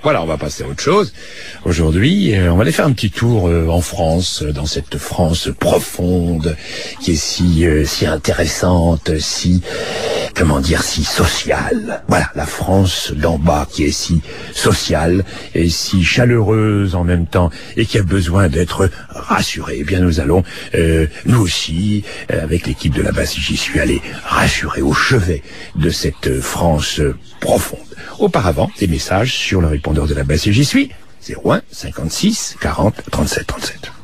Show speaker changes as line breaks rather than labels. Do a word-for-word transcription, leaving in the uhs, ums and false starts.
Voilà, on va passer à autre chose. Aujourd'hui, euh, on va aller faire un petit tour euh, en France, euh, dans cette France profonde, qui est si euh, si intéressante, si, comment dire, si sociale. Voilà, la France d'en bas, qui est si sociale et si chaleureuse en même temps, et qui a besoin d'être rassurée. Eh bien, nous allons, euh, nous aussi, euh, avec l'équipe de la Basse, j'y suis allé rassurer au chevet de cette France euh, profonde. Auparavant, des messages sur le répondeur de la Basse, et j'y suis, zéro un cinquante-six quarante trente-sept trente-sept.